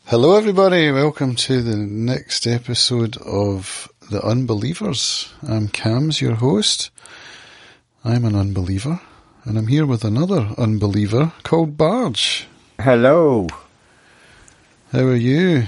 Hello everybody, welcome to the next episode of The Unbelievers. I'm Cams, your host. I'm an unbeliever, and I'm here with another unbeliever called Barge. Hello. How are you?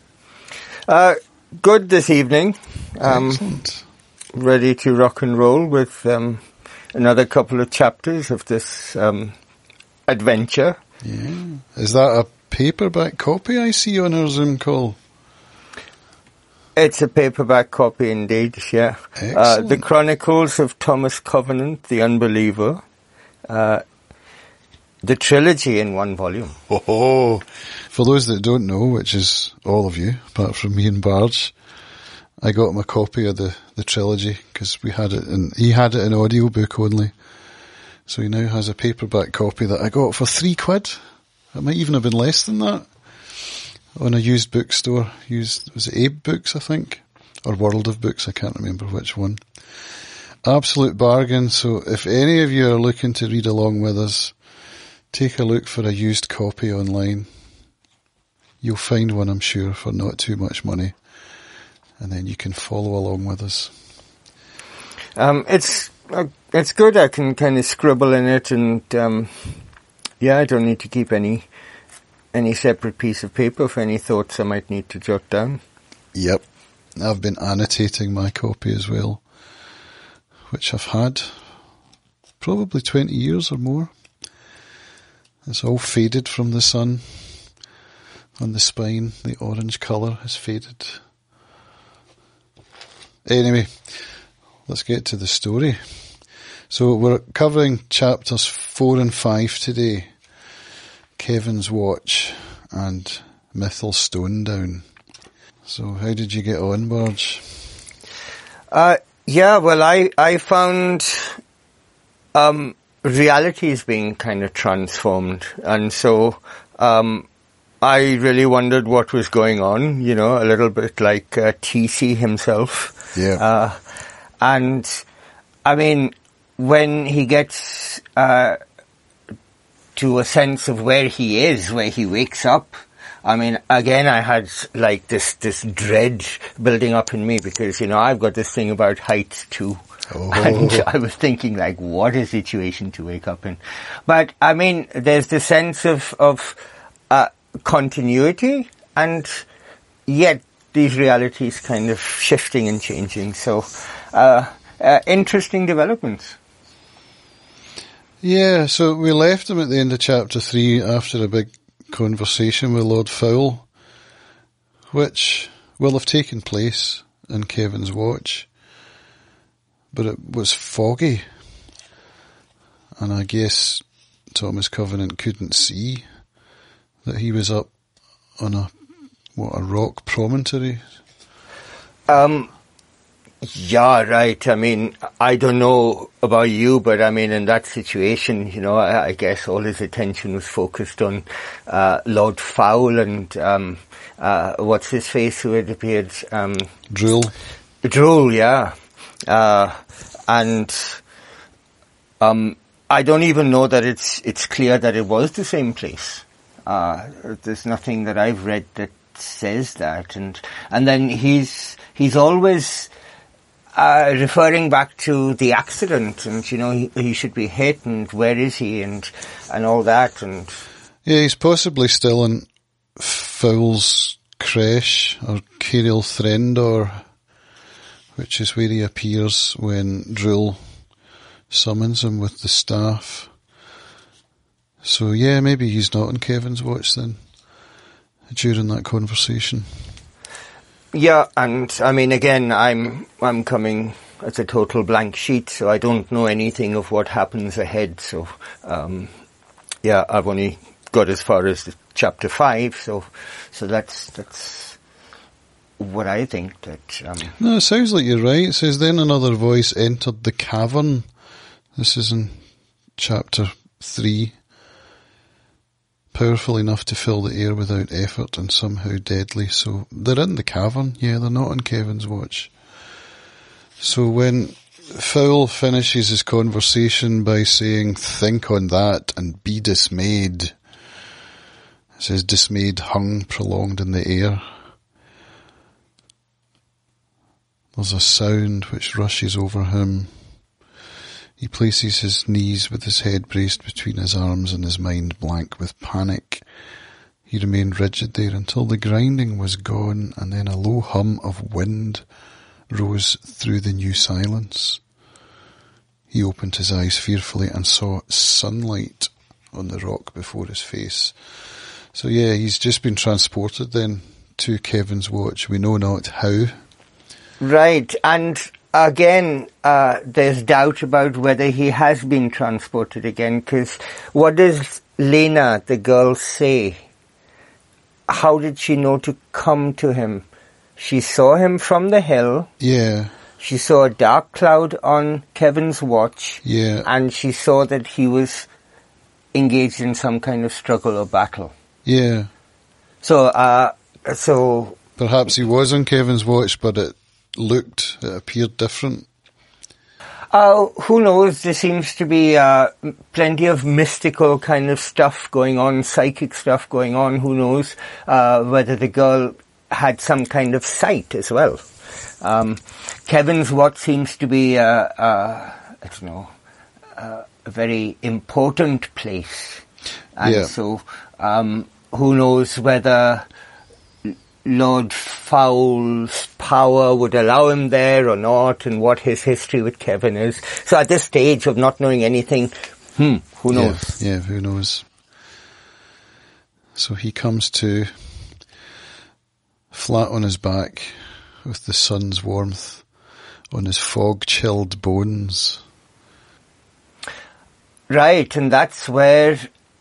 Good this evening. Excellent. Ready to rock and roll with another couple of chapters of this adventure. Yeah. Is that a paperback copy I see on our Zoom call? It's a paperback copy indeed, yeah. Excellent. The Chronicles of Thomas Covenant, the Unbeliever. The trilogy in one volume. Oh, for those that don't know, which is all of you, apart from me and Barge, I got him a copy of the trilogy because he had it in audiobook only. So he now has a paperback copy that I got for £3. It might even have been less than that on a used bookstore. Was it Abe Books, I think? Or World of Books, I can't remember which one. Absolute bargain. So if any of you are looking to read along with us, take a look for a used copy online. You'll find one, I'm sure, for not too much money. And then you can follow along with us. It's good. I can kind of scribble in it, and I don't need to keep any separate piece of paper for any thoughts I might need to jot down. Yep. I've been annotating my copy as well, which I've had probably 20 years or more. It's all faded from the sun. On the spine, the orange colour has faded. Anyway, let's get to the story. So we're covering chapters 4 and 5 today. Kevin's Watch and Mythal Stone Down. So how did you get on, Barge? I found reality is being kind of transformed, and so I really wondered what was going on, a little bit like TC himself. Yeah. And I mean, when he gets to a sense of where he is, where he wakes up, I mean, again, I had like this dread building up in me because, I've got this thing about heights too. Oh. And I was thinking, like, what a situation to wake up in. But, I mean, there's the sense of continuity, and yet these realities kind of shifting and changing. So, interesting developments. Yeah, so we left him at the end of chapter 3 after a big conversation with Lord Fowl, which will have taken place in Kevin's Watch, but it was foggy, and I guess Thomas Covenant couldn't see that he was up on a rock promontory. Yeah, right. I mean, I don't know about you, but I mean, in that situation, I guess all his attention was focused on Lord Fowl and what's his face who had appeared? Drool. Drool, yeah. And I don't even know that it's clear that it was the same place. There's nothing that I've read that says that, and then he's always referring back to the accident, and he should be hit, and where is he, and all that, and yeah, he's possibly still in Fowl's creche or Cariel Threndor, which is where he appears when Drool summons him with the staff. So yeah, maybe he's not in Kevin's Watch then during that conversation. Yeah, and I mean, again, I'm coming as a total blank sheet, so I don't know anything of what happens ahead. So, I've only got as far as chapter 5. So that's what I think. No, it sounds like you're right. It says, then another voice entered the cavern. This is in chapter 3. Powerful enough to fill the air without effort and somehow deadly. So they're in the cavern. Yeah, they're not in Kevin's Watch. So when Fowl finishes his conversation by saying, think on that and be dismayed, It says, dismayed, hung, prolonged in the air. There's a sound which rushes over him. He places his knees with his head braced between his arms and his mind blank with panic. He remained rigid there until the grinding was gone, and then a low hum of wind rose through the new silence. He opened his eyes fearfully and saw sunlight on the rock before his face. So yeah, he's just been transported then to Kevin's Watch. We know not how. Right, and again, there's doubt about whether he has been transported again, because what does Lena, the girl, say? How did she know to come to him? She saw him from the hill. Yeah. She saw a dark cloud on Kevin's watch. Yeah. And she saw that he was engaged in some kind of struggle or battle. Yeah. So perhaps he was on Kevin's watch, but it appeared different. Who knows? There seems to be plenty of mystical kind of stuff going on, psychic stuff going on. Who knows whether the girl had some kind of sight as well. Kevin's watch seems to be a very important place. And so who knows whether Lord Fowl's power would allow him there or not, and what his history with Kevin is. So at this stage of not knowing anything, who knows? Yeah, who knows? So he comes to flat on his back with the sun's warmth on his fog-chilled bones. Right, and that's where,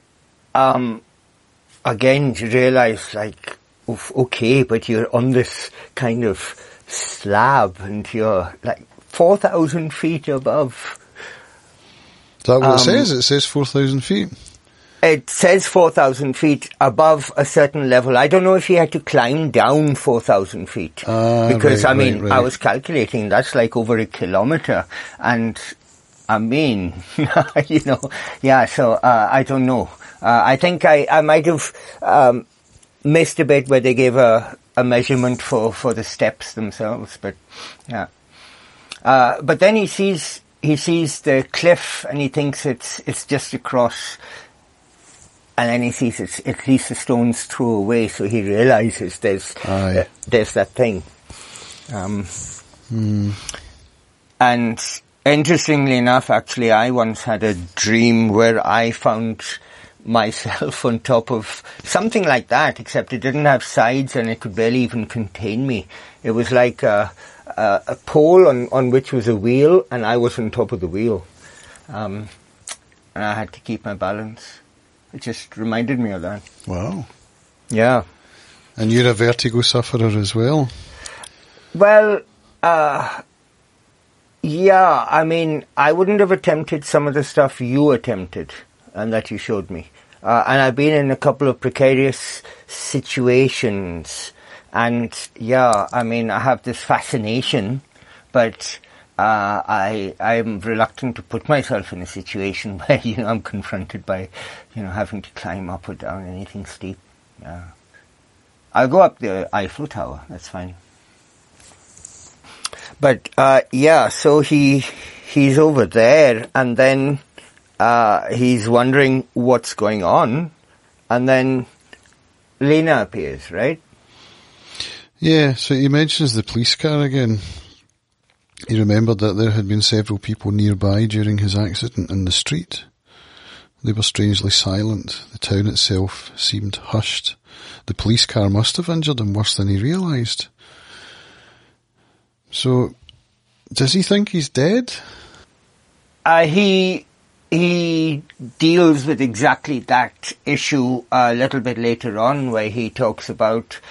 again, you realise, like, okay, but you're on this kind of slab and you're like 4,000 feet above. Is that what it says? It says 4,000 feet. It says 4,000 feet above a certain level. I don't know if he had to climb down 4,000 feet. Because, right. I was calculating that's like over a kilometre. And, so, I don't know. I think I might have, missed a bit where they gave a measurement for the steps themselves, but yeah. But then he sees the cliff and he thinks it's just across, and then he sees it's at least a stone's throw away, so he realizes there's that thing. And interestingly enough, actually, I once had a dream where I found myself on top of something like that, except it didn't have sides and it could barely even contain me. It was like a pole on which was a wheel, and I was on top of the wheel. And I had to keep my balance. It just reminded me of that. Wow. Yeah. And you're a vertigo sufferer as well? Well, yeah, I wouldn't have attempted some of the stuff you attempted and that you showed me. And I've been in a couple of precarious situations, and I have this fascination, but I'm reluctant to put myself in a situation where, I'm confronted by, having to climb up or down anything steep. Yeah. I'll go up the Eiffel Tower, that's fine. But, so he's over there, and then he's wondering what's going on, and then Lena appears, right? Yeah, so he mentions the police car again. He remembered that there had been several people nearby during his accident in the street. They were strangely silent. The town itself seemed hushed. The police car must have injured him worse than he realised. So, does he think he's dead? He deals with exactly that issue a little bit later on, where he talks about,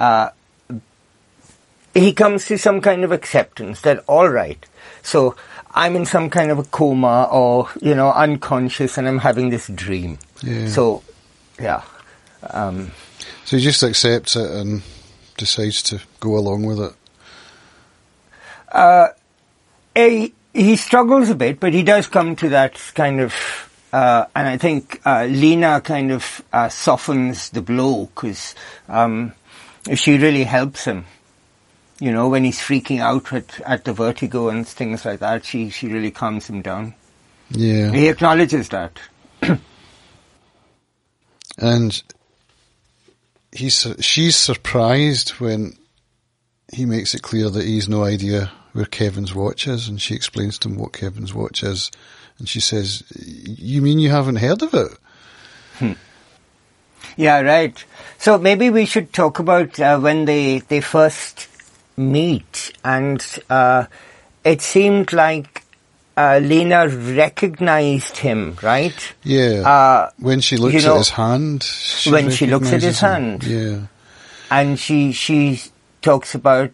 he comes to some kind of acceptance that, all right, so I'm in some kind of a coma or, unconscious, and I'm having this dream. Yeah. So, yeah. So he just accepts it and decides to go along with it. He struggles a bit, but he does come to that kind of I think Lena kind of softens the blow, because she really helps him. You know, when he's freaking out at the vertigo and things like that, she really calms him down. Yeah. He acknowledges that. And she's surprised when he makes it clear that he's no idea where Kevin's watch is, and she explains to him what Kevin's watch is, and she says, "You mean you haven't heard of it?" Yeah, right. So maybe we should talk about when they first meet, and it seemed like Lena recognized him, right? Yeah. When she looks at his hand. When she looks at his hand. Yeah. And she talks about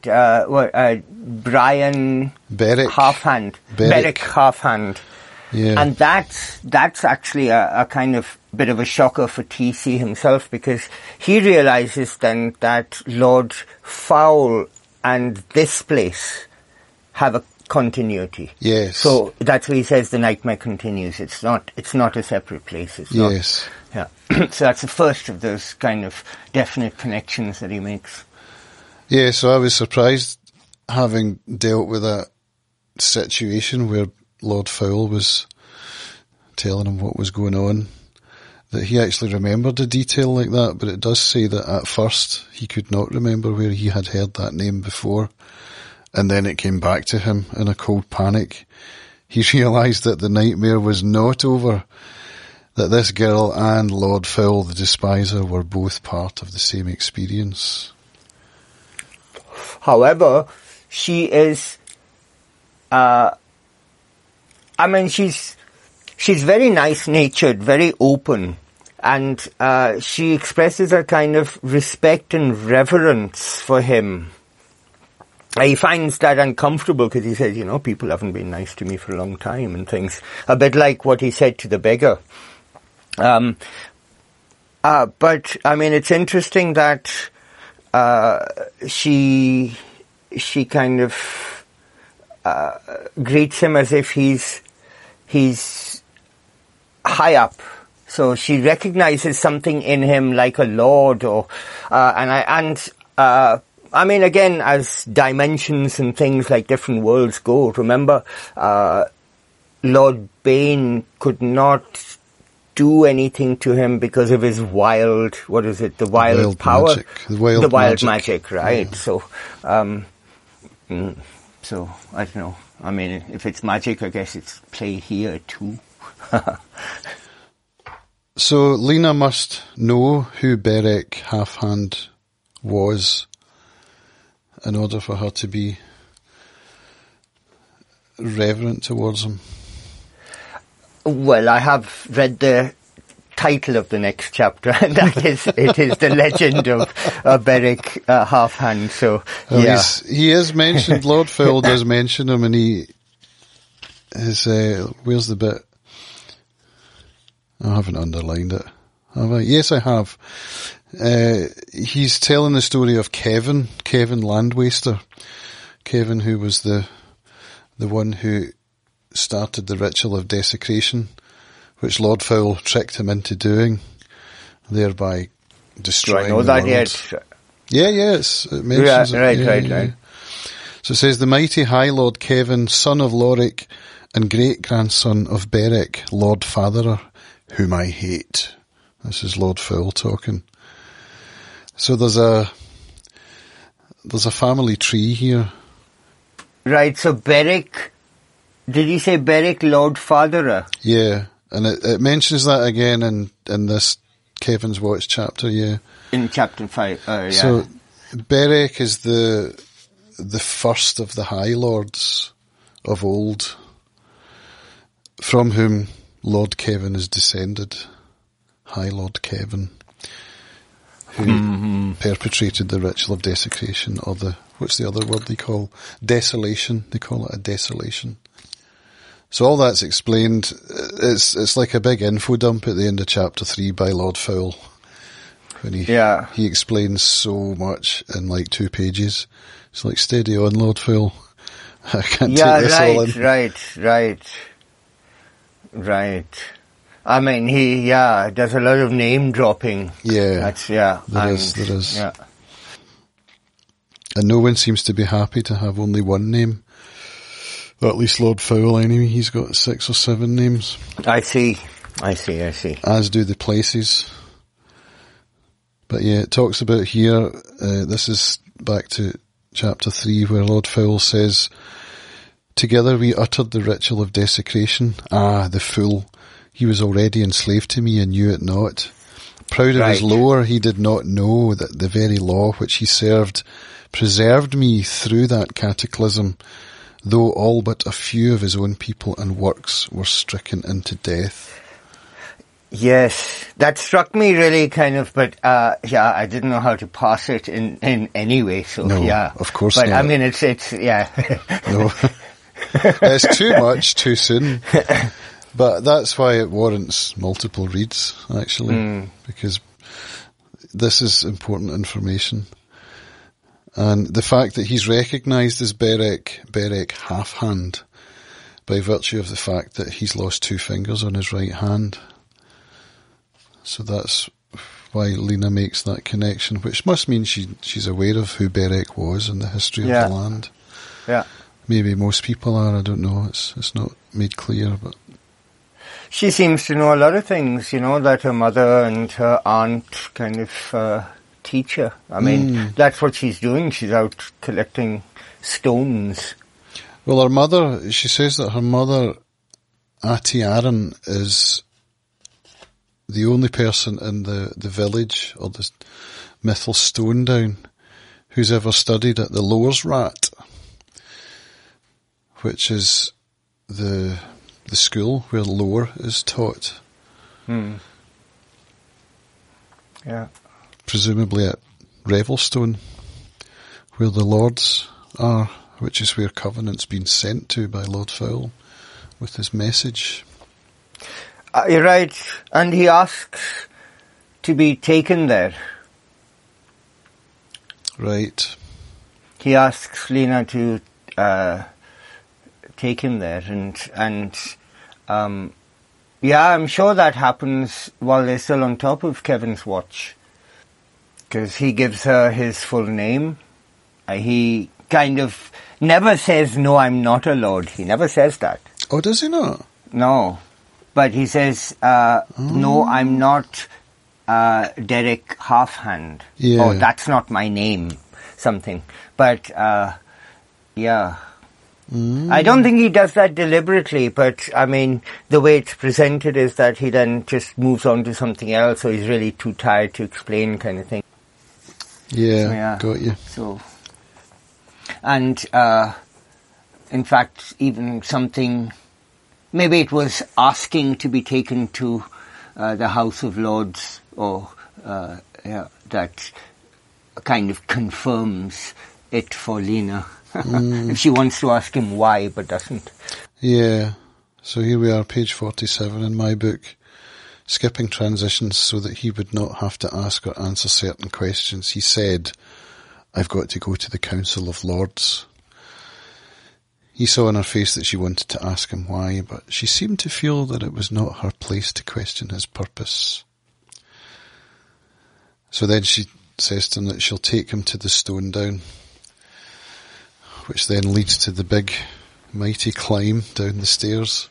Brian Beric Halfhand. Beric Halfhand. Yeah. And that's actually a kind of bit of a shocker for TC himself, because he realizes then that Lord Fowl and this place have a continuity. Yes. So that's why he says the nightmare continues. It's not a separate place. It's not. Yes. Yeah. So that's the first of those kind of definite connections that he makes. Yeah, so I was surprised, having dealt with that situation where Lord Fowl was telling him what was going on, that he actually remembered a detail like that, but it does say that at first he could not remember where he had heard that name before, and then it came back to him in a cold panic. He realised that the nightmare was not over, that this girl and Lord Fowl the Despiser were both part of the same experience. However, she is, she's very nice-natured, very open, and she expresses a kind of respect and reverence for him. He finds that uncomfortable because he says, people haven't been nice to me for a long time and things. A bit like what he said to the beggar. But, it's interesting that she kind of greets him as if he's high up. So she recognizes something in him like a lord, or again, as dimensions and things like different worlds go, remember, Lord Bane could not do anything to him because of his wild, the wild power? Magic. The wild magic, right? Yeah. So, I don't know. If it's magic, I guess it's play here too. So Lena must know who Beric Halfhand was in order for her to be reverent towards him. Well, I have read the title of the next chapter, and it is the legend of Beric Halfhand. So, yeah. He is mentioned. Lord Fowl does mention him, and where's the bit? I haven't underlined it, have I? Yes, I have. He's telling the story of Kevin Landwaster. Kevin, who was the one who started the ritual of desecration, which Lord Fowl tricked him into doing, thereby destroying the world. Yeah, it mentions it. Right. So it says, the mighty High Lord Kevin, son of Lorik, and great-grandson of Beric, Lord Fatherer, whom I hate. This is Lord Fowl talking. So there's a family tree here. Right, so Beric, did he say Beric Lord Fatherer? Yeah, and it mentions that again in this Kevin's Watch chapter, yeah. In chapter 5, yeah. So Beric is the first of the High Lords of old, from whom Lord Kevin is descended. High Lord Kevin, who perpetrated the ritual of desecration, or what's the other word they call? Desolation. They call it a desolation. So all that's explained. It's like a big info dump at the end of chapter 3 by Lord Fowl, when he explains so much in like 2 pages. It's like, steady on, Lord Fowl. I can't take this all in. Right. I mean, he does a lot of name dropping. Yeah, There is. Yeah. And no one seems to be happy to have only one name. Or at least Lord Fowle, anyway. He's got 6 or 7 names. I see. As do the places. But yeah, it talks about here, this is back to chapter 3, where Lord Fowle says, "Together we uttered the ritual of desecration. Ah, the fool. He was already enslaved to me and knew it not. Proud of his lore, he did not know that the very law which he served preserved me through that cataclysm, though all but a few of his own people and works were stricken into death." Yes, that struck me really kind of, but I didn't know how to pass it in any way, so no, yeah. Of course but, not. I mean, it's yeah. No. It's too much, too soon. But that's why it warrants multiple reads, actually, because this is important information. And the fact that he's recognised as Berek Half-Hand by virtue of the fact that he's lost 2 fingers on his right hand. So that's why Lena makes that connection, which must mean she's aware of who Berek was and the history of the land. Yeah. Maybe most people are, I don't know, it's not made clear, but... She seems to know a lot of things, that her mother and her aunt kind of teach her. I mean, that's what she's doing. She's out collecting stones. Well, her mother, she says that her mother, Ati Aaron, is the only person in the village, or the Mythel Stone Down, who's ever studied at the Lowers Rat, which is the school where lore is taught. Yeah. Presumably at Revelstone, where the Lords are, which is where Covenant's been sent to by Lord Fowle with his message. You're right, and he asks to be taken there. Right. He asks Lena to take him there, and I'm sure that happens while they're still on top of Kevin's watch, because he gives her his full name. He kind of never says, "No, I'm not a lord." He never says that. Oh, does he not? No, but he says, "No, I'm not Derek Half-Hand." Yeah. Oh, that's not my name. Something, but yeah. I don't think he does that deliberately, but I mean, the way it's presented is that he then just moves on to something else, so he's really too tired to explain, kind of thing. Yeah, got you. So, and in fact, even something, maybe it was asking to be taken to the House of Lords, or that kind of confirms it for Lena. If she wants to ask him why, but doesn't. Yeah. So here we are, page 47 in my book, skipping transitions so that he would not have to ask or answer certain questions. He said, "I've got to go to the Council of Lords." He saw in her face that she wanted to ask him why, but she seemed to feel that it was not her place to question his purpose. So then she says to him that she'll take him to the Stone Down, which then leads to the big, mighty climb down the stairs.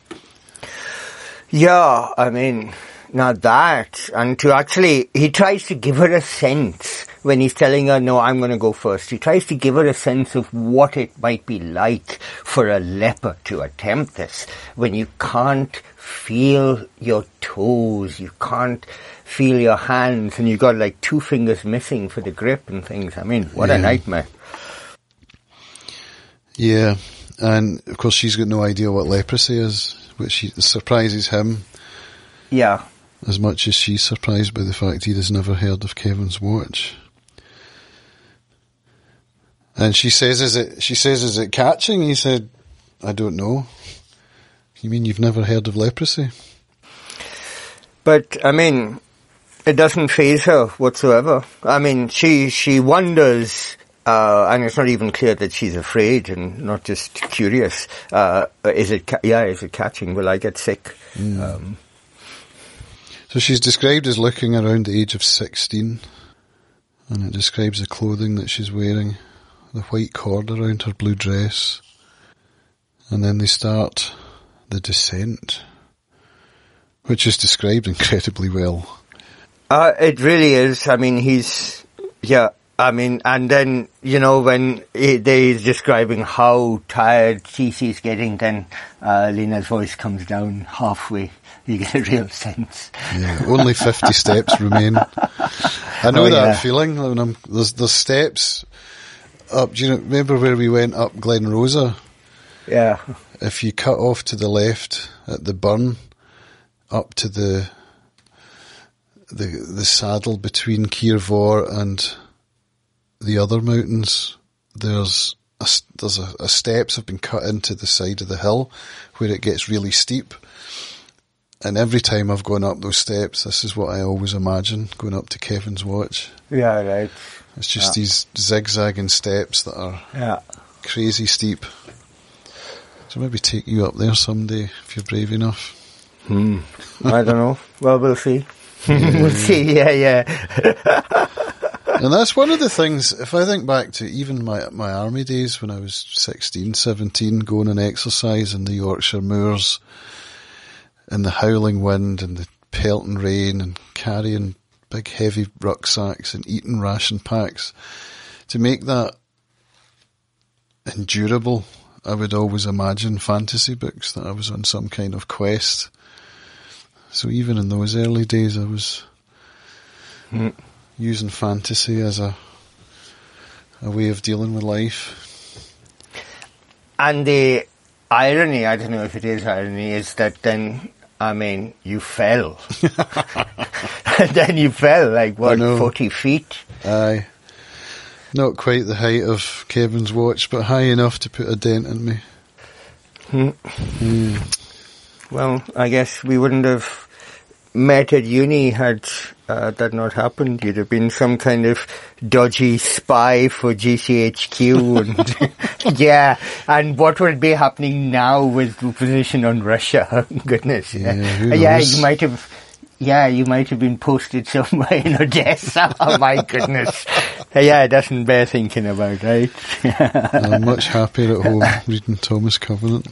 Yeah, I mean, now that, and to actually, he tries to give her a sense when he's telling her, "No, I'm going to go first." He tries to give her a sense of what it might be like for a leper to attempt this, when you can't feel your toes, you can't feel your hands, and you've got like 2 fingers missing for the grip and things. I mean, what a nightmare. Yeah, and of course she's got no idea what leprosy is, which surprises him. Yeah. As much as she's surprised by the fact he has never heard of Kevin's watch. And she says, is it catching? He said, "I don't know." You mean you've never heard of leprosy? But, I mean, it doesn't faze her whatsoever. I mean, she wonders, and it's not even clear that she's afraid and not just curious. Is it catching? Will I get sick? So she's described as looking around the age of 16, and it describes the clothing that she's wearing, the white cord around her blue dress, and then they start the descent, which is described incredibly well. It really is. I mean, and then, when he's describing how tired Cece's getting, then Lena's voice comes down halfway. You get a real sense. Yeah, only 50 steps remain. I know that feeling when there's steps up. Do you remember where we went up Glen Rosa? Yeah. If you cut off to the left at the burn, up to the saddle between Keirvor and the other mountains, there's a steps have been cut into the side of the hill where it gets really steep. And every time I've gone up those steps, this is what I always imagine going up to Kevin's Watch. Yeah, right. It's just these zigzagging steps that are crazy steep. So maybe take you up there someday if you're brave enough. I don't know. Well, we'll see. We'll see, yeah. And that's one of the things, if I think back to even my army days when I was 16, 17, going and exercise in the Yorkshire moors, in the howling wind and the pelting rain and carrying big heavy rucksacks and eating ration packs, to make that endurable, I would always imagine fantasy books, that I was on some kind of quest. So even in those early days I was using fantasy as a way of dealing with life. And the irony, I don't know if it is irony, is that then, you fell. And then you fell, 40 feet? Aye. Not quite the height of Kevin's Watch, but high enough to put a dent in me. Well, I guess we wouldn't have met at uni had that not happened. You'd have been some kind of dodgy spy for GCHQ, and and what would be happening now with the position on Russia? Goodness, you might have. Yeah, you might have been posted somewhere in Odessa. Oh my goodness. It doesn't bear thinking about, right? I'm much happier at home reading Thomas Covenant.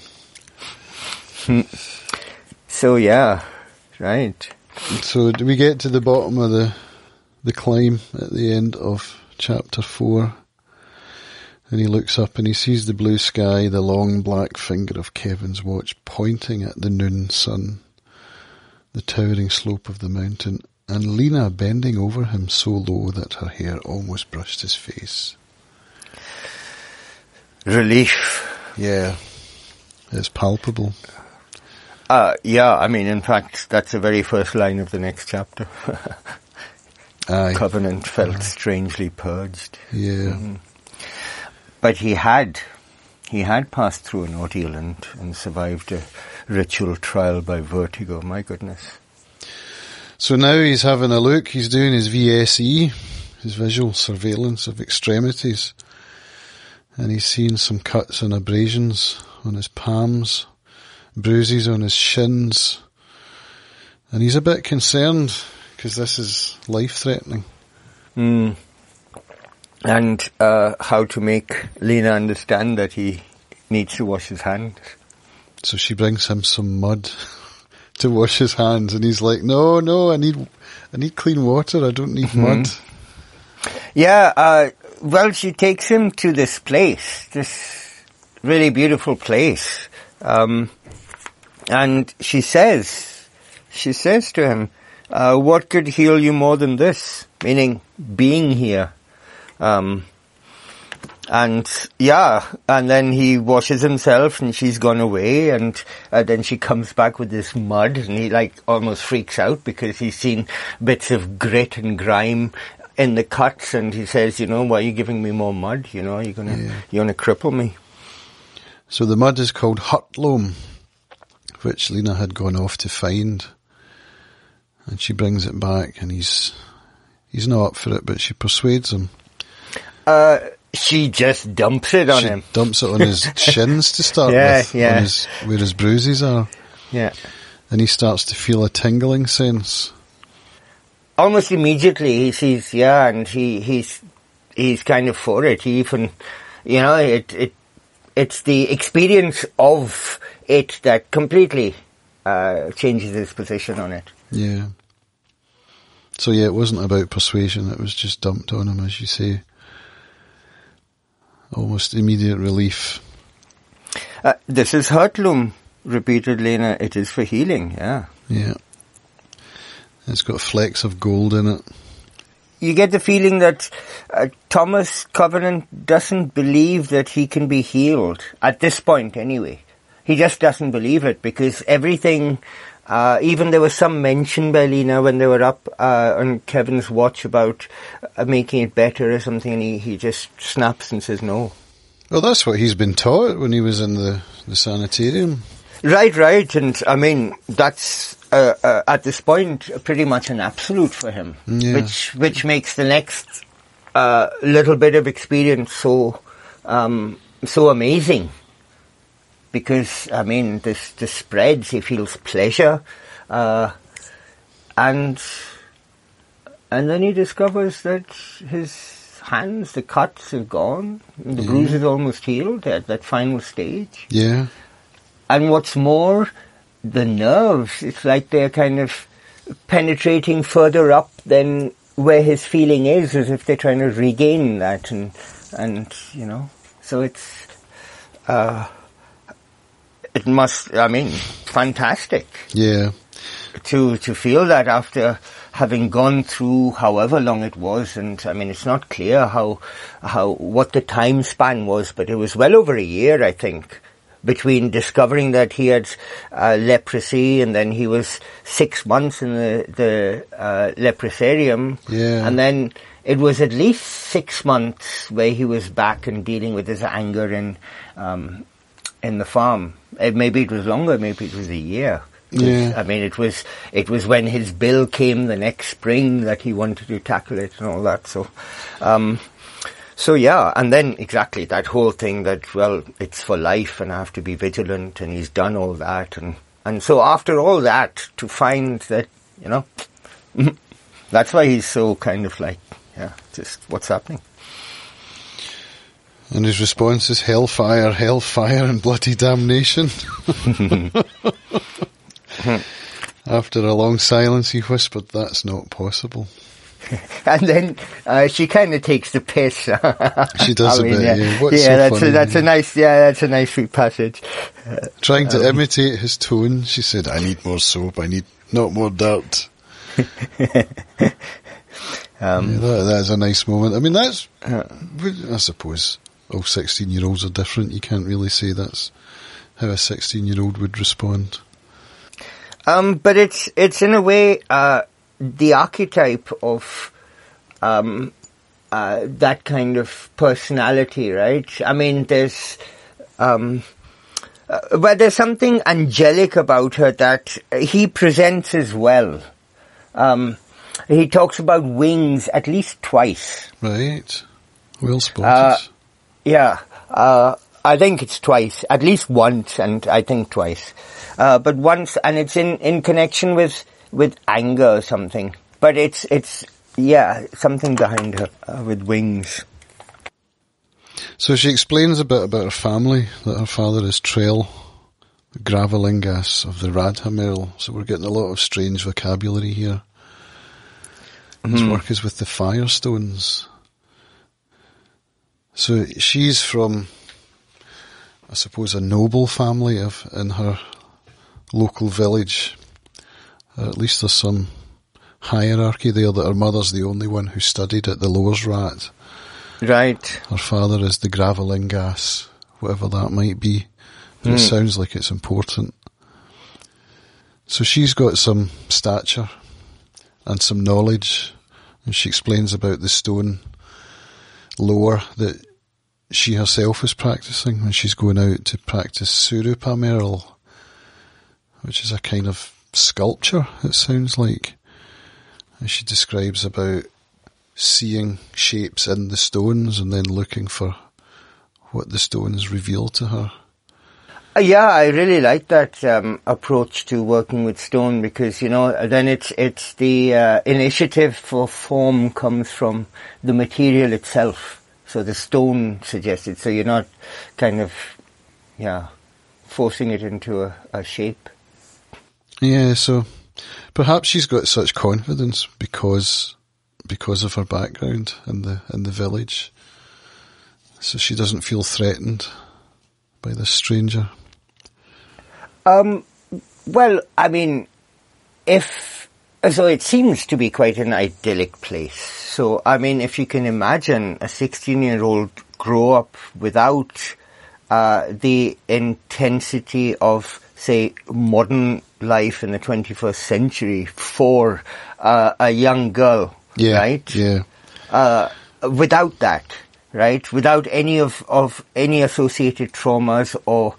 So right. So do we get to the bottom of the climb at the end of chapter 4? And he looks up and he sees the blue sky, the long black finger of Kevin's Watch pointing at the noon sun, the towering slope of the mountain, and Lena bending over him so low that her hair almost brushed his face. Relief. Yeah, it's palpable. In fact, that's the very first line of the next chapter. Aye. Covenant felt strangely purged. Yeah. But he had passed through an ordeal and survived a ritual trial by vertigo. My goodness. So now he's having a look. He's doing his VSE, his visual surveillance of extremities. And he's seeing some cuts and abrasions on his palms, bruises on his shins. And he's a bit concerned because this is life-threatening. And how to make Lena understand that he needs to wash his hands. So she brings him some mud to wash his hands, and he's like, no, I need clean water, I don't need mud. Yeah, well, she takes him to this place, this really beautiful place. And she says to him, what could heal you more than this? Meaning being here. And then he washes himself and she's gone away, and then she comes back with this mud, and he almost freaks out because he's seen bits of grit and grime in the cuts, and he says, why are you giving me more mud? You're gonna cripple me. So the mud is called Hurtloam, which Lena had gone off to find, and she brings it back, and he's not up for it, but she persuades him. She just dumps it on him. She dumps it on his shins to start with, where his bruises are. Yeah. And he starts to feel a tingling sense almost immediately he sees, and he's kind of for it. He even, it's the experience of it that completely changes his position on it. Yeah. So yeah, it wasn't about persuasion, it was just dumped on him, as you say. Almost immediate relief. This is Heartloom, repeated Lena. It is for healing, yeah. Yeah. It's got flecks of gold in it. You get the feeling that Thomas Covenant doesn't believe that he can be healed, at this point anyway. He just doesn't believe it, because everything, even there was some mention by Lena when they were up on Kevin's watch about making it better or something, and he just snaps and says no. Well, that's what he's been taught when he was in the sanitarium. Right, and I mean, that's at this point pretty much an absolute for him, which makes the next little bit of experience so amazing. Because, I mean, this spreads, he feels pleasure, and then he discovers that his hands, the cuts are gone, and the bruise is almost healed at that final stage. Yeah. And what's more, the nerves, it's like they're kind of penetrating further up than where his feeling is, as if they're trying to regain that, and so it's, it must, I mean, fantastic. Yeah. To feel that after having gone through however long it was, and I mean, it's not clear what the time span was, but it was well over a year, I think, between discovering that he had leprosy, and then he was 6 months in the leprosarium, and then it was at least 6 months where he was back and dealing with his anger in the farm. Maybe it was longer, maybe it was a year. Yeah. I mean, it was when his bill came the next spring that he wanted to tackle it and all that. So yeah, and then exactly that whole thing that, well, it's for life and I have to be vigilant, and he's done all that, and so after all that, to find that, that's why he's so kind of like, just what's happening. And his response is hellfire, and bloody damnation. After a long silence, he whispered, "That's not possible." And then she kind of takes the piss. She does a bit. Yeah. What's so funny? That's a nice sweet passage. Trying to imitate his tone, she said, "I need more soap. I need not more dirt." That is a nice moment. I mean, that's, I suppose, all 16-year-olds are different. You can't really say that's how a 16-year-old would respond. But it's in a way the archetype of that kind of personality, right? I mean, there's something angelic about her that he presents as well. He talks about wings at least twice. Right. Well spotted. I think it's twice. At least once, and I think twice. But once, and it's in connection with anger or something. But it's something behind her with wings. So she explains a bit about her family, that her father is Trell, Gravelingas of the Radhamerl. So we're getting a lot of strange vocabulary here. His work is with the Firestones. So she's from, I suppose, a noble family in her local village. At least there's some hierarchy there, that her mother's the only one who studied at the Lowers Rat. Right. Her father is the Gravelingas, whatever that might be. But it sounds like it's important. So she's got some stature and some knowledge, and she explains about the stone lore that she herself was practicing when she's going out to practice Surupamerl, which is a kind of sculpture, it sounds like. And she describes about seeing shapes in the stones and then looking for what the stones reveal to her. Yeah, I really like that approach to working with stone because, then it's the initiative for form comes from the material itself. So the stone suggested. So you're not kind of, forcing it into a shape. Yeah, so perhaps she's got such confidence because of her background in the village. So she doesn't feel threatened by this stranger. Well, I mean, so it seems to be quite an idyllic place. So, I mean, if you can imagine a 16-year-old grow up without the intensity of, say, modern life in the 21st century for a young girl, right? Yeah. Without that. Right, without any of any associated traumas or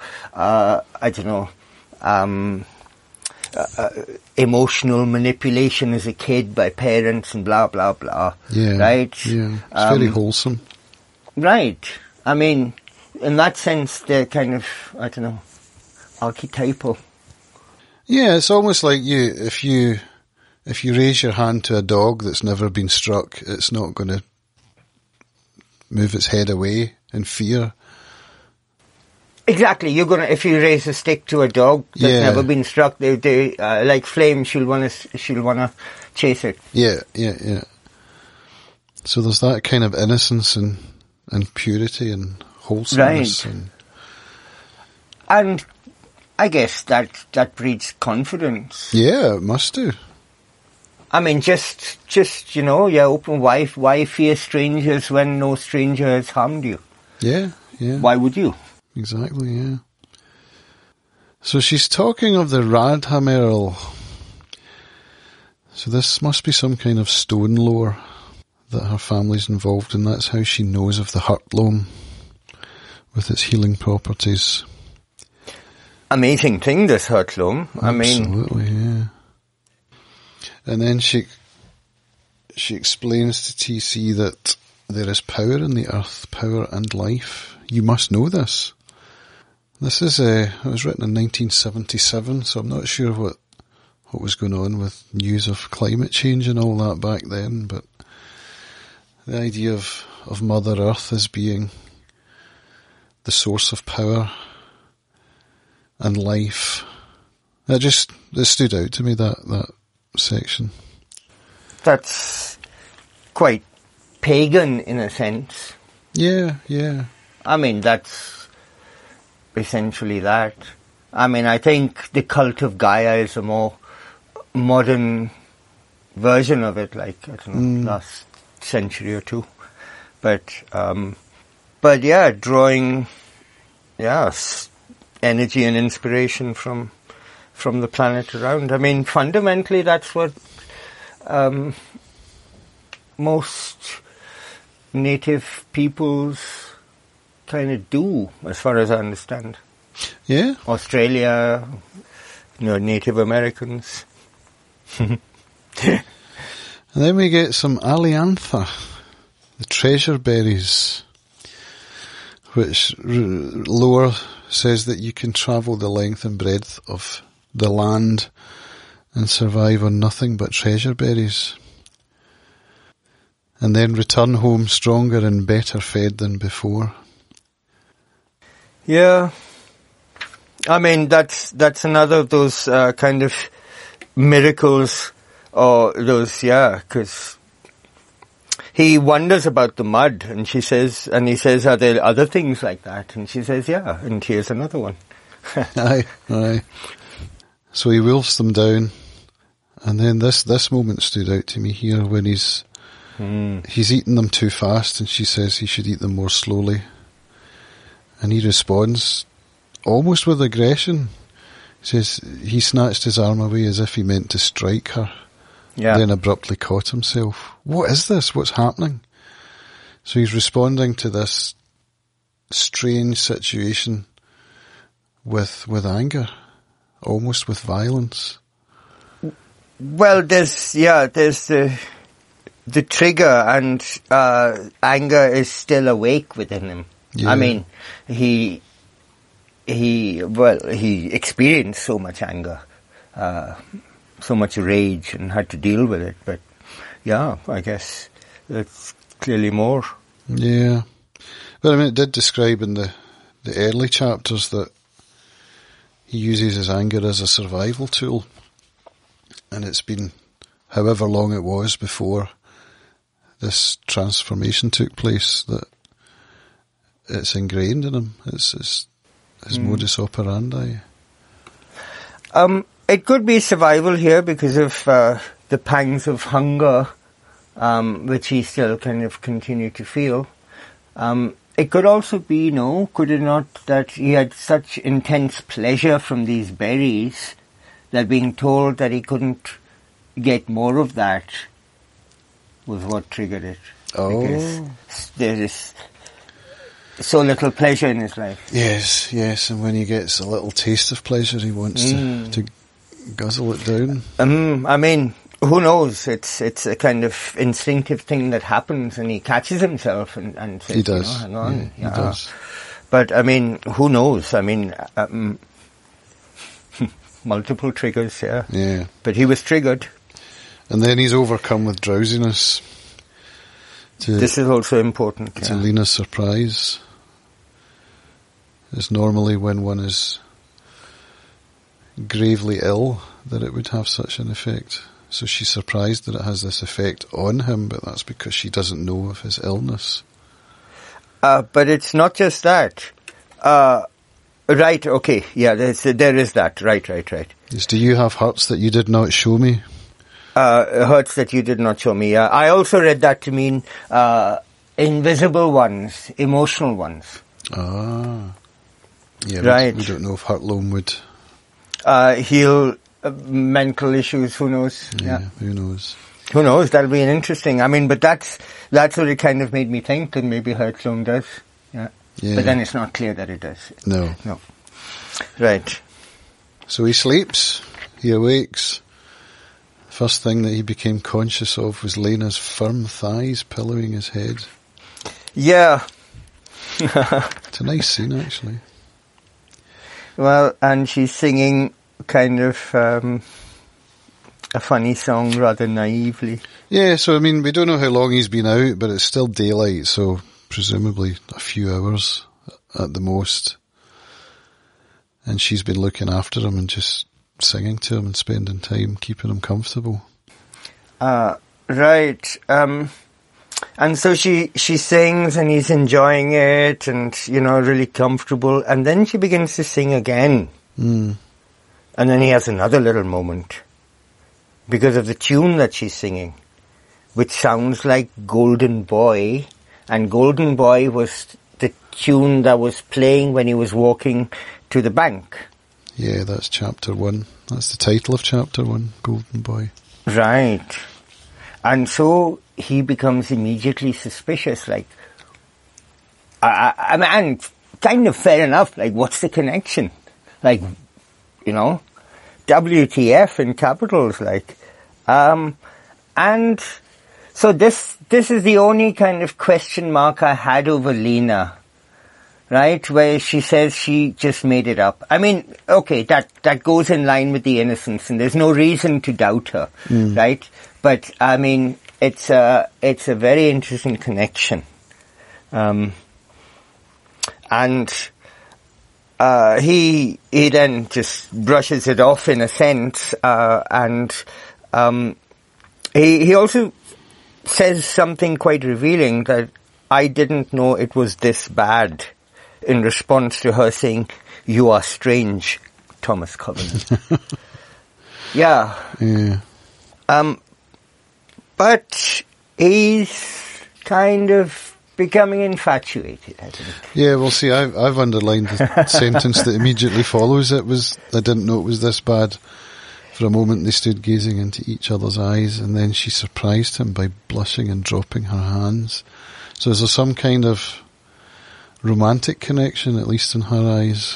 emotional manipulation as a kid by parents and blah blah blah. Yeah, right. Yeah, it's very wholesome. Right. I mean, in that sense, they're kind of archetypal. Yeah, it's almost like if you raise your hand to a dog that's never been struck, it's not going to move its head away in fear. Exactly. If you raise a stick to a dog that's never been struck, they like Flame, she'll wanna chase it. Yeah. So there's that kind of innocence and purity and wholesomeness. Right. And I guess that breeds confidence. Yeah, it must do. I mean, just open. Why fear strangers when no stranger has harmed you? Yeah. Why would you? Exactly, yeah. So she's talking of the Radhamerl. So this must be some kind of stone lore that her family's involved in. That's how she knows of the Hurtloam with its healing properties. Amazing thing, this Hurtloam. Absolutely, yeah. And then she explains to TC that there is power in the earth, power and life. You must know this. This is it was written in 1977, so I'm not sure what was going on with news of climate change and all that back then, but the idea of Mother Earth as being the source of power and life, it stood out to me, that section. That's quite pagan in a sense. Yeah. I mean, that's essentially that. I mean, I think the cult of Gaia is a more modern version of it, like, last century or two. But yeah, drawing, energy and inspiration from the planet around. I mean, fundamentally, that's what most native peoples kind of do, as far as I understand. Yeah. Australia, Native Americans. And then we get some Aliantha, the treasure berries, which lore says that you can travel the length and breadth of the land and survive on nothing but treasure berries, and then return home stronger and better fed than before. Yeah. I mean, that's another of those kind of miracles, or those, because he wonders about the mud, and he says, are there other things like that? And she says, yeah, and here's another one. Aye. So he wolfs them down, and then this moment stood out to me here when he's eaten them too fast, and she says he should eat them more slowly. And he responds almost with aggression. He says he snatched his arm away as if he meant to strike her. Yeah. Then abruptly caught himself. What is this? What's happening? So he's responding to this strange situation with anger, almost with violence. Well, there's the trigger, and anger is still awake within him. Yeah. I mean, he he experienced so much anger, so much rage, and had to deal with it. But yeah, I guess that's clearly more. Yeah. But I mean, it did describe in the early chapters that he uses his anger as a survival tool. And it's been however long it was before this transformation took place that it's ingrained in him. It's his modus operandi. It could be survival here because of the pangs of hunger, which he still kind of continued to feel. It could also be, could it not, that he had such intense pleasure from these berries that being told that he couldn't get more of that was what triggered it. Oh. Because there is so little pleasure in his life. Yes, and when he gets a little taste of pleasure, he wants to guzzle it down. I mean, who knows? It's a kind of instinctive thing that happens, and he catches himself and says, he does. hang on. Yeah, he does. But, I mean, who knows? I mean, multiple triggers, yeah. Yeah. But he was triggered. And then he's overcome with drowsiness. This is also important. To Lena's surprise. It's normally when one is gravely ill that it would have such an effect. So she's surprised that it has this effect on him, but that's because she doesn't know of his illness. But it's not just that. Right, okay, yeah, there is that. Right. Yes, do you have hurts that you did not show me? Hurts that you did not show me. I also read that to mean invisible ones, emotional ones. Ah. Yeah, right. We don't know if Hurtloam would heal mental issues, who knows? Yeah, who knows? Who knows? That'll be an interesting. I mean, but that's what it kind of made me think that maybe Hurtloam does. Yeah. But then it's not clear that it does. No. Right. So he sleeps, he awakes. First thing that he became conscious of was Lena's firm thighs pillowing his head. Yeah. It's a nice scene, actually. Well, and she's singing kind of a funny song rather naively. Yeah, so I mean, we don't know how long he's been out, but it's still daylight, so presumably a few hours at the most. And she's been looking after him and just singing to him and spending time keeping him comfortable. Right. And so she sings and he's enjoying it and, really comfortable. And then she begins to sing again. Mm. And then he has another little moment because of the tune that she's singing, which sounds like Golden Boy. And Golden Boy was the tune that was playing when he was walking to the bank. Yeah, that's chapter 1. That's the title of chapter 1, Golden Boy. Right. And so he becomes immediately suspicious, like, I mean, kind of fair enough, like, what's the connection? Like, WTF in capitals, like. And so this is the only kind of question mark I had over Lena, right? Where she says she just made it up. I mean, okay, that goes in line with the innocence and there's no reason to doubt her, right? But, I mean, it's a very interesting connection. And he then just brushes it off in a sense, and he also says something quite revealing, that I didn't know it was this bad, in response to her saying, "You are strange, Thomas Covenant." Yeah. But he's kind of becoming infatuated, I think. Yeah, well, see, I've underlined the sentence that immediately follows it was, I didn't know it was this bad. For a moment they stood gazing into each other's eyes, and then she surprised him by blushing and dropping her hands. So is there some kind of romantic connection, at least in her eyes?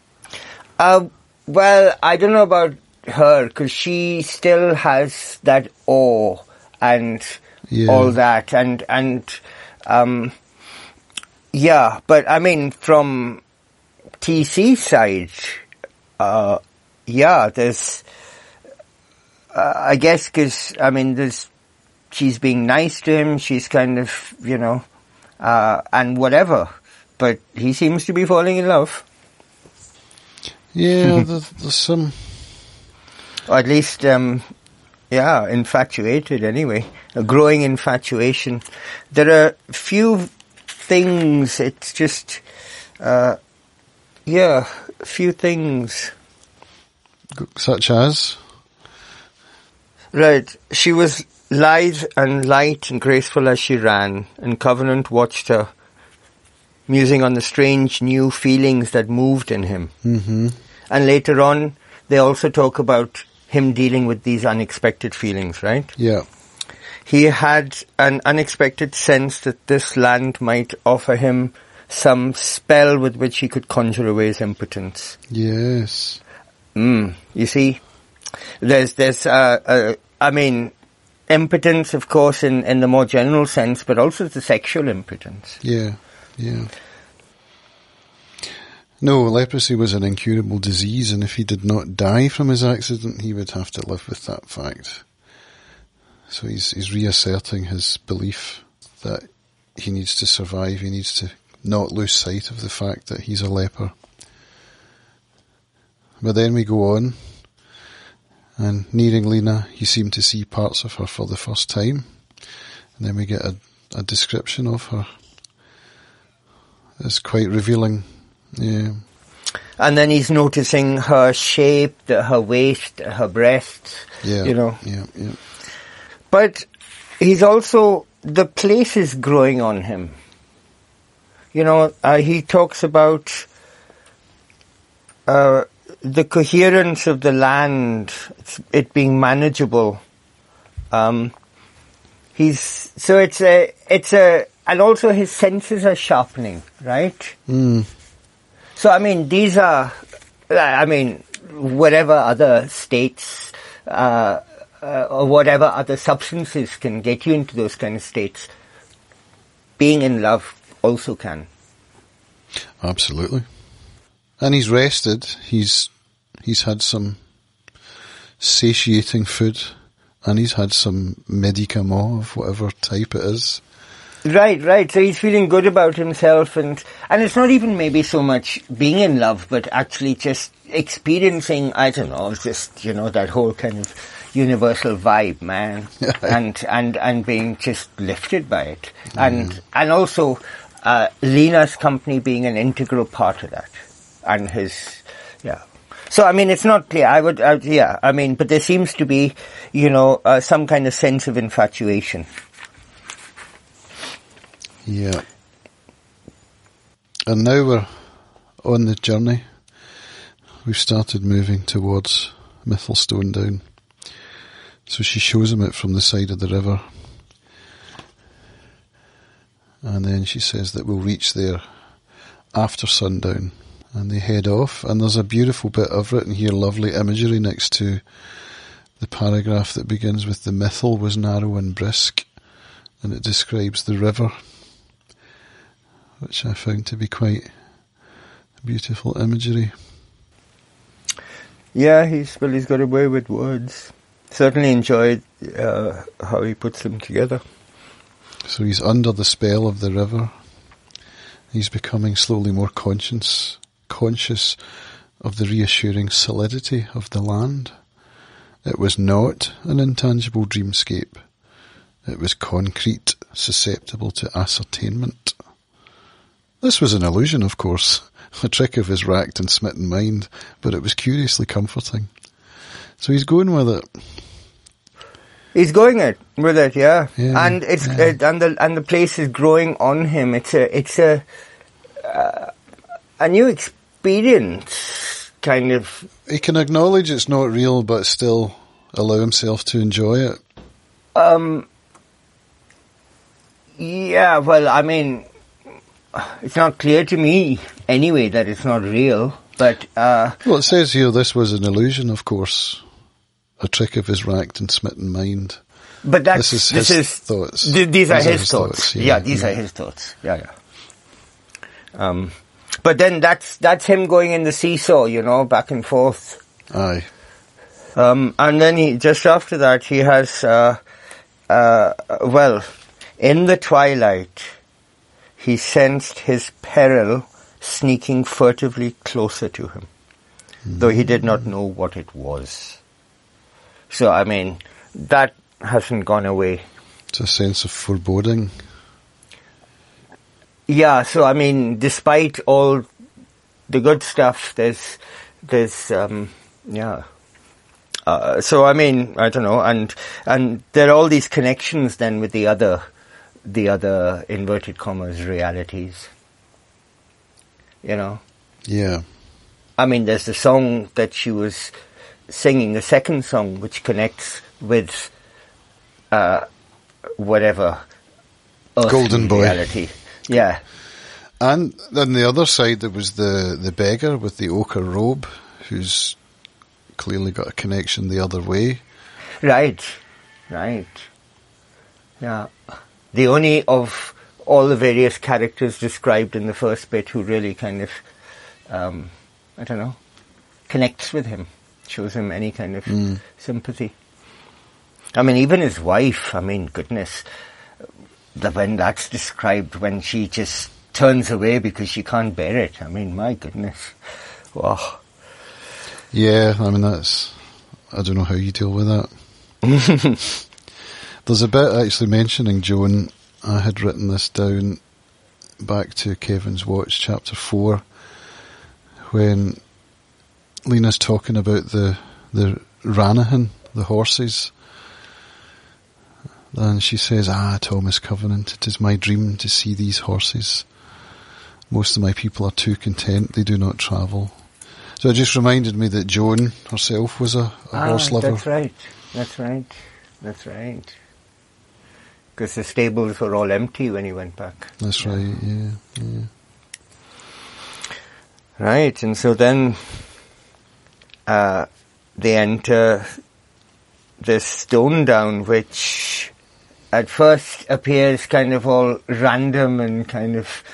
Well, I don't know about her, because she still has that awe and all that, and yeah, but I mean, from TC side, there's, I guess, because, I mean, she's being nice to him, she's kind of, and whatever, but he seems to be falling in love. Yeah, there's some... Or at least, infatuated anyway. A growing infatuation. There are few things, it's just, few things. Such as? Right. She was lithe and light and graceful as she ran, and Covenant watched her, musing on the strange new feelings that moved in him. Mm-hmm. And later on, they also talk about him dealing with these unexpected feelings, right? Yeah. He had an unexpected sense that this land might offer him some spell with which he could conjure away his impotence. Yes. You see, there's impotence, of course, in the more general sense, but also the sexual impotence. Yeah. No, leprosy was an incurable disease, and if he did not die from his accident, he would have to live with that fact. So he's reasserting his belief that he needs to survive, he needs to not lose sight of the fact that he's a leper. But then we go on, and nearing Lena, he seemed to see parts of her for the first time. And then we get a description of her. It's quite revealing. Yeah. And then he's noticing her shape, her waist, her breasts, Yeah. Yeah. But he's also, the place is growing on him. He talks about the coherence of the land, it being manageable. And also his senses are sharpening, right? Mm. So, I mean, these are, whatever other states, or whatever other substances can get you into those kind of states, being in love also can. Absolutely. And he's rested. He's had some satiating food, and he's had some medicament of whatever type it is. Right. So he's feeling good about himself, and it's not even maybe so much being in love, but actually just experiencing, I don't know, just, that whole kind of universal vibe, man. and being just lifted by it. And also, Lena's company being an integral part of that. And his, So, it's not clear. But there seems to be, some kind of sense of infatuation. Yeah. And now we're on the journey. We've started moving towards Mithelstone Down. So she shows him it from the side of the river. And then she says that we'll reach there after sundown. And they head off. And there's a beautiful bit of written here, lovely imagery next to the paragraph that begins with the Mithil was narrow and brisk. And it describes the river, which I found to be quite beautiful imagery. Yeah, he's got away with words. Certainly enjoyed how he puts them together. So he's under the spell of the river. He's becoming slowly more conscious of the reassuring solidity of the land. It was not an intangible dreamscape. It was concrete, susceptible to ascertainment. This was an illusion, of course, a trick of his racked and smitten mind, but it was curiously comforting. So he's going with it. He's going with it, yeah. And it's and the place is growing on him. It's a new experience, kind of. He can acknowledge it's not real, but still allow himself to enjoy it. Yeah, well, it's not clear to me anyway that it's not real, but well, it says here this was an illusion, of course. A trick of his racked and smitten mind. But this is his thoughts. These are his thoughts. Yeah, these are his thoughts. Yeah. But then that's him going in the seesaw, back and forth. Aye. And then just after that, he has, in the twilight, he sensed his peril sneaking furtively closer to him, though he did not know what it was. So, that hasn't gone away. It's a sense of foreboding. Yeah, so despite all the good stuff, there's so I don't know, and there are all these connections then with the other inverted commas realities. Yeah. There's the song that she was singing, the second song, which connects with whatever Golden Boy reality. Yeah. And then the other side, there was the beggar with the ochre robe, who's clearly got a connection the other way. Right. Yeah. The only of all the various characters described in the first bit who really kind of, connects with him, shows him any kind of sympathy. Even his wife, goodness, when that's described, when she just turns away because she can't bear it. My goodness. Wow. Yeah, that's... I don't know how you deal with that. There's a bit actually mentioning Joan. I had written this down back to Kevin's Watch, chapter 4, when Lena's talking about the Ranahan, the horses. And she says, Thomas Covenant, it is my dream to see these horses. Most of my people are too content, they do not travel. So it just reminded me that Joan herself was a horse lover. That's right. Because the stables were all empty when he went back. That's right, yeah. Right, and so then they enter this stone down, which at first appears kind of all random and kind of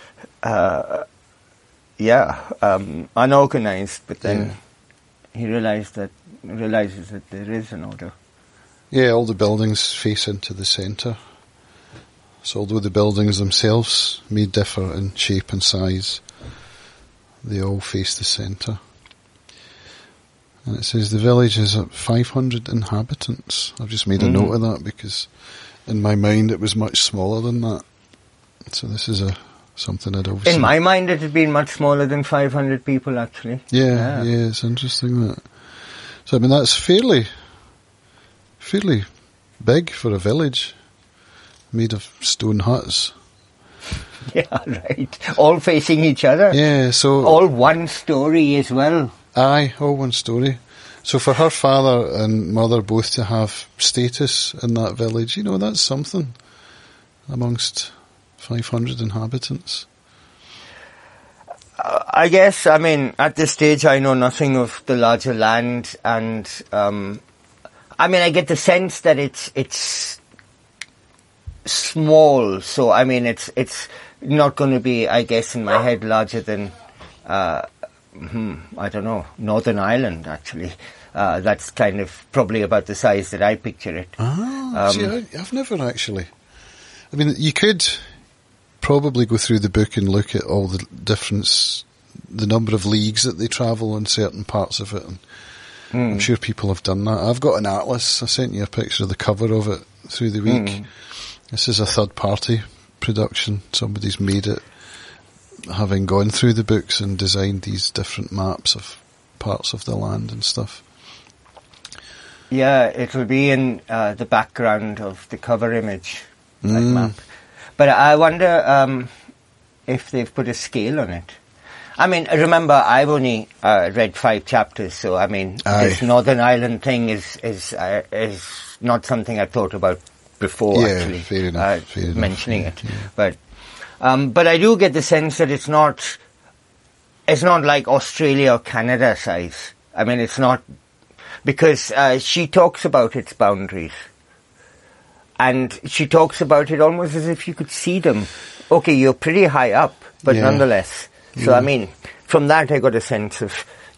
unorganized, but then he realizes that there is an order. Yeah, all the buildings face into the centre. So although the buildings themselves may differ in shape and size, they all face the centre. And it says the village has 500 inhabitants. I've just made a note of that because in my mind it was much smaller than that. So this is something I'd obviously... In my mind it had been much smaller than 500 people actually. Yeah, it's interesting that. So that's fairly big for a village made of stone huts. Yeah, right. All facing each other. Yeah, so... all one story as well. Aye, all one story. So for her father and mother both to have status in that village, that's something amongst 500 inhabitants. I guess, at this stage I know nothing of the larger land and, I get the sense that it's small, so it's not going to be, I guess, in my head larger than, I don't know, Northern Ireland actually. That's kind of probably about the size that I picture it. See, I've never actually. You could probably go through the book and look at all the the number of leagues that they travel in certain parts of it, and I'm sure people have done that. I've got an atlas. I sent you a picture of the cover of it through the week. This is a third-party production. Somebody's made it, having gone through the books and designed these different maps of parts of the land and stuff. Yeah, it'll be in the background of the cover image, that map. But I wonder if they've put a scale on it. Remember, I've only read 5 chapters, so this Northern Ireland thing is not something I've thought about before. Actually, fair enough. Mentioning it, but I do get the sense that it's not like Australia or Canada size. It's not, because she talks about its boundaries. And she talks about it almost as if you could see them. Okay, you're pretty high up, but nonetheless, So, I mean, from that I got a sense of,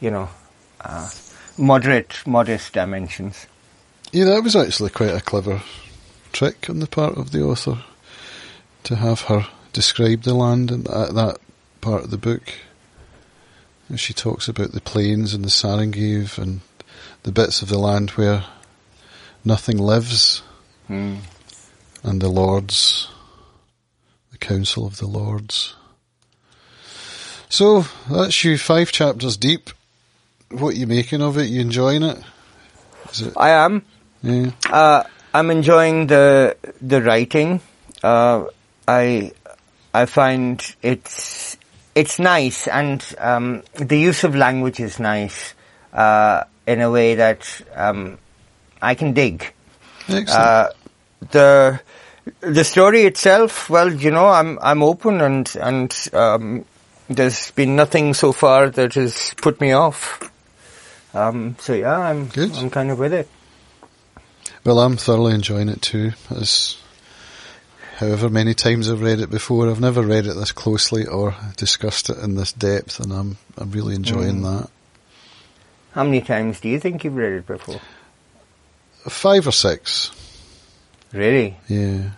modest dimensions. Yeah, that was actually quite a clever trick on the part of the author to have her describe the land in that part of the book. She talks about the plains and the Serengeti and the bits of the land where nothing lives, and the Lords, the Council of the Lords. So, that's you 5 chapters deep. What are you making of it? You enjoying it? I am. Yeah. I'm enjoying the writing. I find it's nice, and the use of language is nice in a way that I can dig. Excellent. The story itself, well, I'm open, and there's been nothing so far that has put me off. So yeah, I'm kind of with it. Well, I'm thoroughly enjoying it too. As however many times I've read it before, I've never read it this closely or discussed it in this depth, and I'm really enjoying that. How many times do you think you've read it before? 5 or 6. Really? Yeah.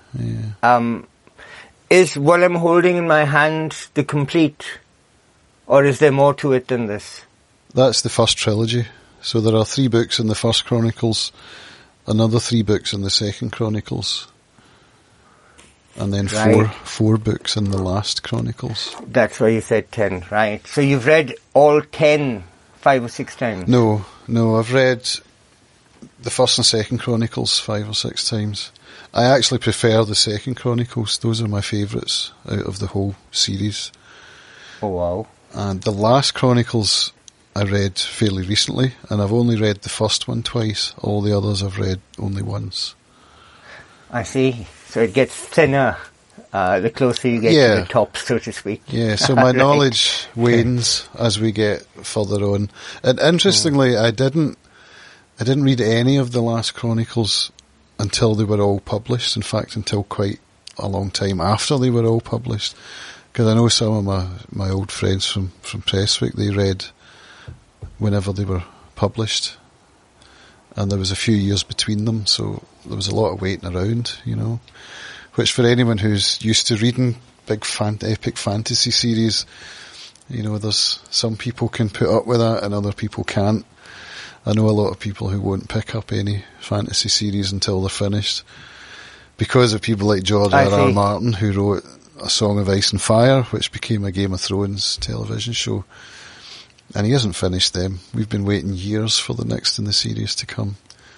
Is what I'm holding in my hand the complete, or is there more to it than this? That's the first trilogy. So there are 3 books in the first Chronicles, another 3 books in the second Chronicles, and then four books in the last Chronicles. That's why you said 10, right? So you've read all 10 5 or 6 times? No, I've read the first and second Chronicles 5 or 6 times. I actually prefer the second Chronicles. Those are my favourites out of the whole series. Oh, wow. And the last Chronicles I read fairly recently, and I've only read the first one twice. All the others I've read only once. I see. So it gets thinner the closer you get to the top, so to speak. Yeah, so my knowledge wanes as we get further on. And interestingly, I didn't read any of the last Chronicles until they were all published. In fact, until quite a long time after they were all published. Because I know some of my old friends from Presswick, they read whenever they were published. And there was a few years between them, so there was a lot of waiting around, Which for anyone who's used to reading big epic fantasy series, there's some people can put up with that and other people can't. I know a lot of people who won't pick up any fantasy series until they're finished because of people like George R.R. Martin, who wrote A Song of Ice and Fire, which became a Game of Thrones television show. And he hasn't finished them. We've been waiting years for the next in the series to come.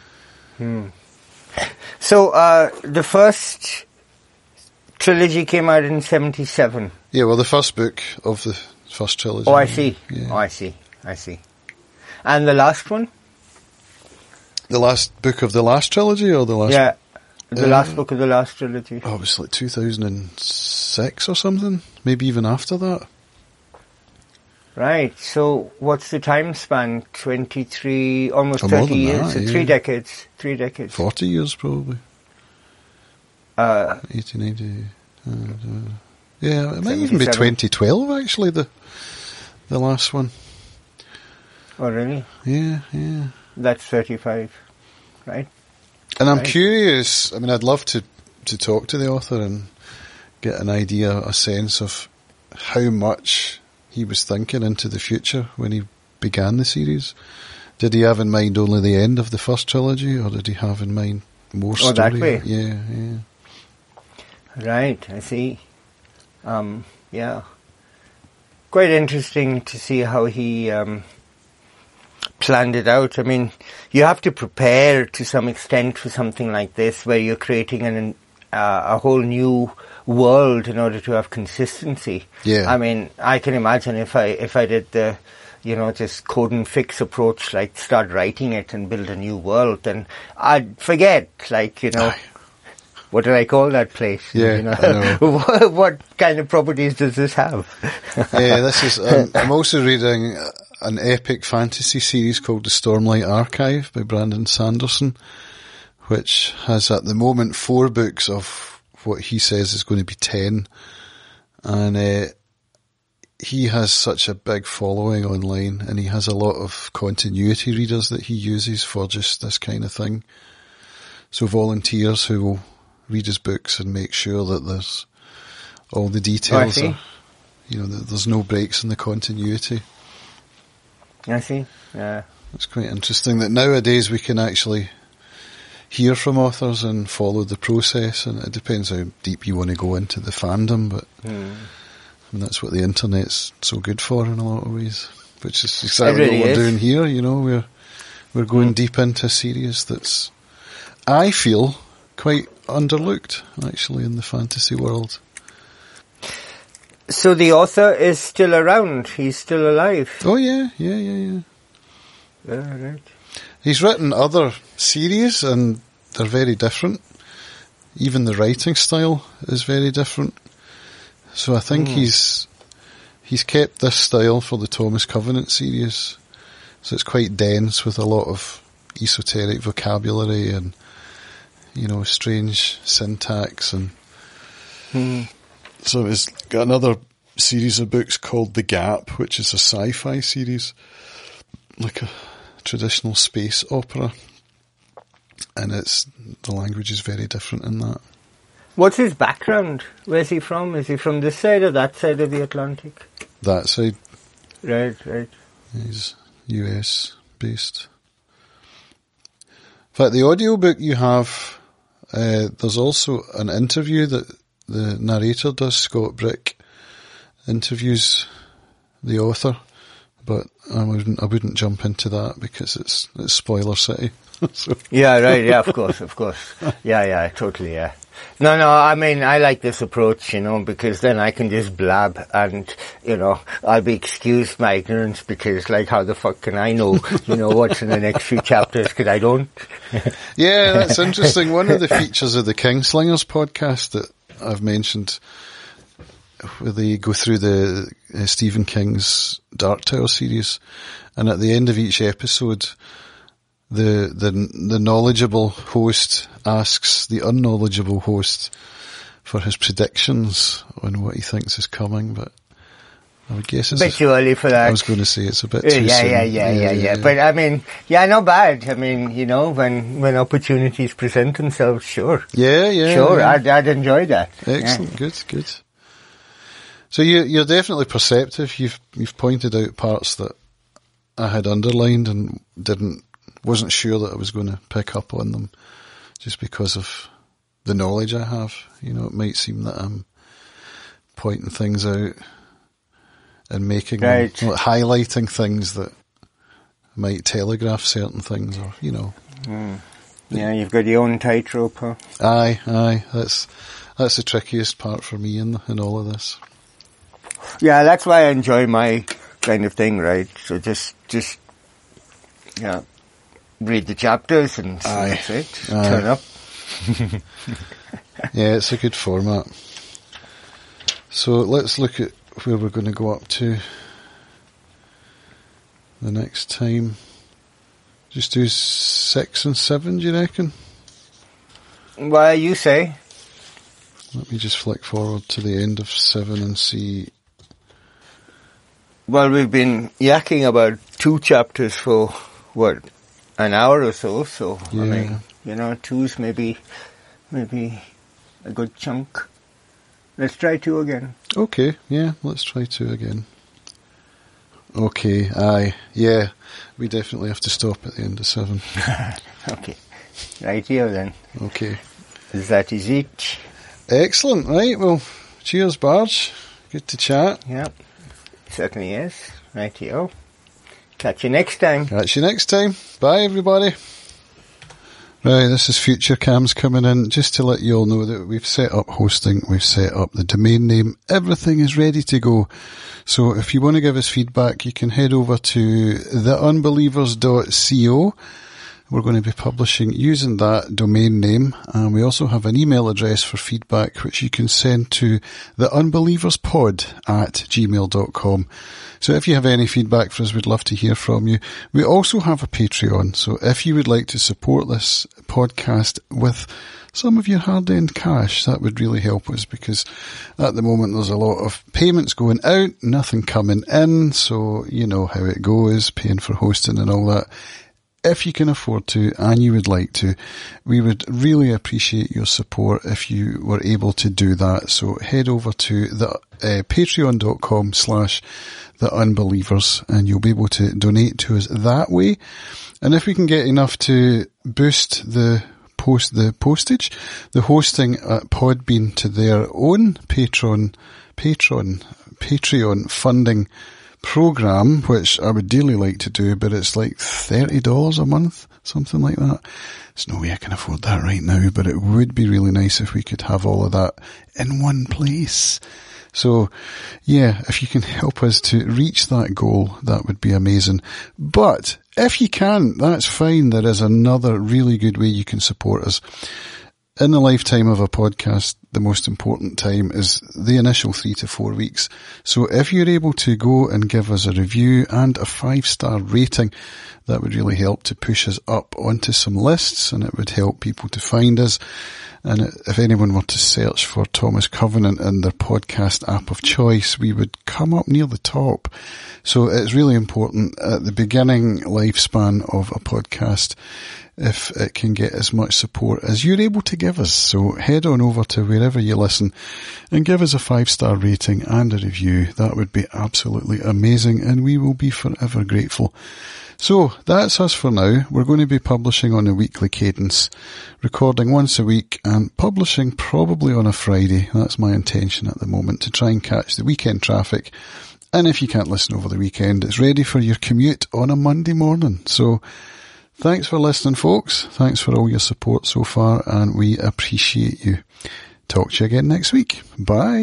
So, the first trilogy came out in 1977. Yeah, well, the first book of the first trilogy. Oh, I see. Yeah. Oh, I see. And the last one? The last book of the last trilogy, or the last... Yeah, the last book of the last trilogy. Oh, it was like 2006 or something. Maybe even after that. Right, so what's the time span? 23, almost 30 years? That, so 3 decades. 3 decades. 40 years, probably. 1890. Yeah, it might even be 2012, actually, the last one. Oh, really? Yeah. That's 35, right? And I'm curious, I'd love to talk to the author and get an idea, a sense of how much he was thinking into the future when he began the series. Did he have in mind only the end of the first trilogy, or did he have in mind more story? Oh, that way? Yeah. Right, I see. Yeah. Quite interesting to see how he planned it out. You have to prepare to some extent for something like this, where you're creating a whole new world in order to have consistency. Yeah. I can imagine if I did the, just code and fix approach, like start writing it and build a new world, then I'd forget, what did I call that place? Yeah, I know. What kind of properties does this have? Yeah, this is, I'm also reading an epic fantasy series called The Stormlight Archive by Brandon Sanderson, which has at the moment 4 books of what he says is going to be 10. And he has such a big following online, and he has a lot of continuity readers that he uses for just this kind of thing. So volunteers who will read his books and make sure that there's all the details are, that there's no breaks in the continuity. I see. Yeah. It's quite interesting that nowadays we can actually hear from authors and follow the process, and it depends how deep you want to go into the fandom, but I mean, that's what the internet's so good for in a lot of ways, which is exactly what we're doing here. We're going deep into a series that's, I feel, quite underlooked, actually, in the fantasy world. So the author is still around? He's still alive? Oh, yeah. Yeah, right. He's written other series, and they're very different. Even the writing style is very different. So I think he's kept this style for the Thomas Covenant series. So it's quite dense with a lot of esoteric vocabulary and, strange syntax. And so he's got another series of books called The Gap, which is a sci-fi series, like a traditional space opera. And the language is very different in that. What's his background? Where's he from? Is he from this side or that side of the Atlantic? That side. Right. He's US based. In fact, the audiobook you have, there's also an interview that the narrator does. Scott Brick interviews the author, but I wouldn't jump into that because it's spoiler city. So. Yeah, right. Yeah, of course. Yeah, totally. Yeah. No. I mean, I like this approach, because then I can just blab, and I'll be excused my ignorance because, how the fuck can I know, what's in the next few chapters? Because I don't. Yeah, that's interesting. One of the features of the Kingslingers podcast that I've mentioned, where they go through the Stephen King's Dark Tower series, and at the end of each episode, the knowledgeable host asks the unknowledgeable host for his predictions on what he thinks is coming, but I would guess it's a bit too early for that. I was going to say it's a bit too soon. Yeah. But I mean, not bad. I mean, when opportunities present themselves, sure. Yeah. Sure, yeah. I'd enjoy that. Excellent, yeah. Good. So you're definitely perceptive. You've pointed out parts that I had underlined and wasn't sure that I was going to pick up on them, just because of the knowledge I have. It might seem that I'm pointing things out and making them, highlighting things that might telegraph certain things, or Yeah, you've got your own tightrope, huh? Aye. That's the trickiest part for me in all of this. Yeah, that's why I enjoy my kind of thing, right? So just read the chapters and that's it. Turn up. Yeah, it's a good format. So let's look at where we're going to go up to the next time. Just do 6 and 7, do you reckon? Well, you say. Let me just flick forward to the end of 7 and see. Well, we've been yakking about 2 chapters for, an hour or so, yeah. I mean, 2's maybe a good chunk. Let's try 2 again. Okay, yeah, let's try 2 again. Okay, aye, yeah, we definitely have to stop at the end of 7. Okay, right here then. Okay. That is it. Excellent, right, well, cheers, Barge. Good to chat. Yep, certainly is. Right here. Catch you next time. Bye, everybody. Right, this is Future Cams coming in. Just to let you all know that we've set up hosting, we've set up the domain name, everything is ready to go. So if you want to give us feedback, you can head over to theunbelievers.co, We're going to be publishing using that domain name, and we also have an email address for feedback which you can send to theunbelieverspod@gmail.com. So if you have any feedback for us, we'd love to hear from you. We also have a Patreon, so if you would like to support this podcast with some of your hard-earned cash, that would really help us, because at the moment there's a lot of payments going out, nothing coming in, so you know how it goes, paying for hosting and all that. If you can afford to, and you would like to, we would really appreciate your support if you were able to do that. So head over to the patreon.com/theunbelievers, and you'll be able to donate to us that way. And if we can get enough to boost the postage, the hosting at Podbean to their own Patreon funding program, which I would dearly like to do, but it's like $30 a month, something like that. There's no way I can afford that right now, but it would be really nice if we could have all of that in one place. So, yeah, if you can help us to reach that goal, that would be amazing. But if you can't, that's fine. There is another really good way you can support us. In the lifetime of a podcast, the most important time is the initial 3 to 4 weeks. So if you're able to go and give us a review and a 5-star rating, that would really help to push us up onto some lists, and it would help people to find us. And if anyone were to search for Thomas Covenant in their podcast app of choice, we would come up near the top. So it's really important at the beginning lifespan of a podcast, if it can get as much support as you're able to give us. So head on over to wherever you listen and give us a 5-star rating and a review. That would be absolutely amazing, and we will be forever grateful. So that's us for now. We're going to be publishing on a weekly cadence, recording once a week and publishing probably on a Friday. That's my intention at the moment, to try and catch the weekend traffic. And if you can't listen over the weekend, it's ready for your commute on a Monday morning. So thanks for listening, folks. Thanks for all your support so far, and we appreciate you. Talk to you again next week. Bye.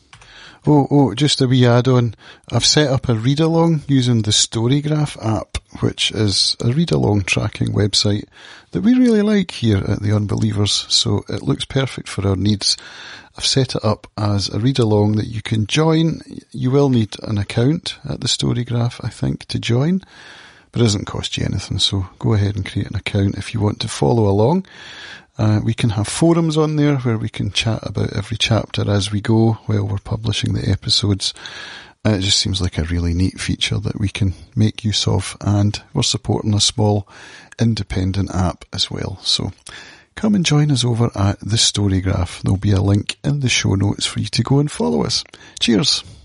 Oh, just a wee add-on. I've set up a read-along using the Storygraph app, which is a read-along tracking website that we really like here at The Unbelievers, so it looks perfect for our needs. I've set it up as a read-along that you can join. You will need an account at the Storygraph, I think, to join, but it doesn't cost you anything, so go ahead and create an account if you want to follow along. We can have forums on there where we can chat about every chapter as we go while we're publishing the episodes. It just seems like a really neat feature that we can make use of, and we're supporting a small independent app as well. So come and join us over at the Storygraph. There'll be a link in the show notes for you to go and follow us. Cheers.